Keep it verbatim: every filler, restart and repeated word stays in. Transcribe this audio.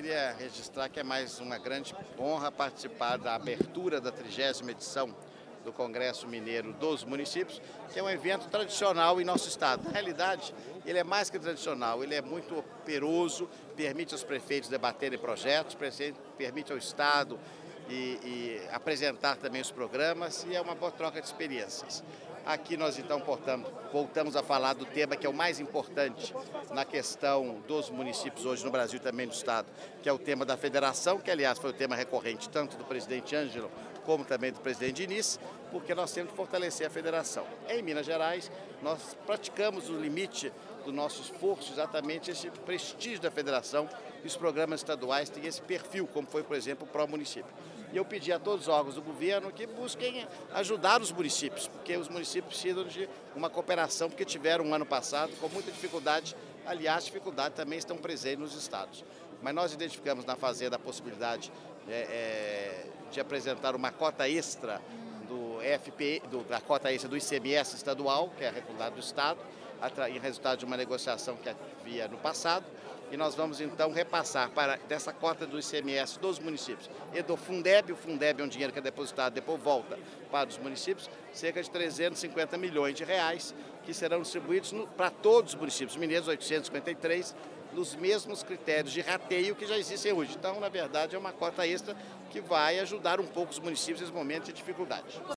queria registrar que é mais uma grande honra participar da abertura da trigésima edição do Congresso Mineiro dos Municípios, que é um evento tradicional em nosso estado. Na realidade, ele é mais que tradicional, ele é muito operoso, permite aos prefeitos debaterem projetos, permite ao estado e, e apresentar também os programas, e é uma boa troca de experiências. Aqui nós então portamos, voltamos a falar do tema que é o mais importante na questão dos municípios hoje no Brasil e também no estado, que é o tema da federação, que aliás foi o tema recorrente tanto do presidente Ângelo como também do presidente Diniz, porque nós temos que fortalecer a federação. Em Minas Gerais, nós praticamos o limite do nosso esforço, exatamente esse prestígio da federação, e os programas estaduais têm esse perfil, como foi, por exemplo, o Pró-Município. E eu pedi a todos os órgãos do governo que busquem ajudar os municípios, porque os municípios precisam de uma cooperação, porque tiveram um ano passado com muita dificuldade, aliás, dificuldade também estão presentes nos estados. Mas nós identificamos na Fazenda a possibilidade é, é, de apresentar uma cota extra do F P, do, da cota extra do I C M S estadual, que é arrecadado do estado, em resultado de uma negociação que havia no passado, e nós vamos então repassar para dessa cota do I C M S dos municípios e do Fundeb, o Fundeb é um dinheiro que é depositado, depois volta para os municípios, cerca de trezentos e cinquenta milhões de reais, que serão distribuídos no, para todos os municípios mineiros, oitocentos e cinquenta e três, nos mesmos critérios de rateio que já existem hoje. Então, na verdade, é uma cota extra que vai ajudar um pouco os municípios nesse momento de dificuldade.